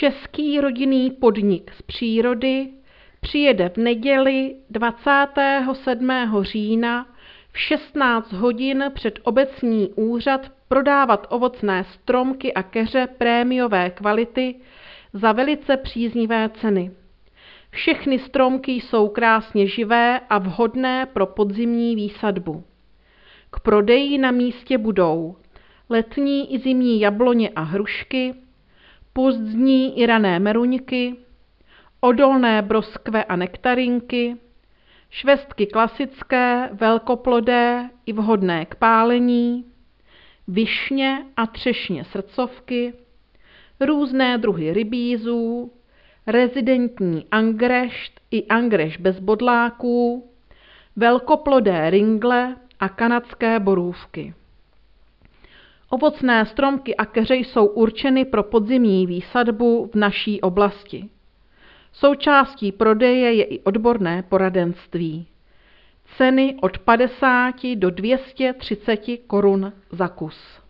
Český rodinný podnik z přírody přijede v neděli 27. října v 16 hodin před obecní úřad prodávat ovocné stromky a keře prémiové kvality za velice příznivé ceny. Všechny stromky jsou krásně živé a vhodné pro podzimní výsadbu. K prodeji na místě budou letní i zimní jabloně a hrušky, pozdní i rané meruňky, odolné broskve a nektarinky, švestky klasické, velkoplodé i vhodné k pálení, višně a třešně srdcovky, různé druhy rybízů, rezidentní angrešt i angrešt bez bodláků, velkoplodé ringle a kanadské borůvky. Ovocné stromky a keře jsou určeny pro podzimní výsadbu v naší oblasti. Součástí prodeje je i odborné poradenství. Ceny od 50 do 230 korun za kus.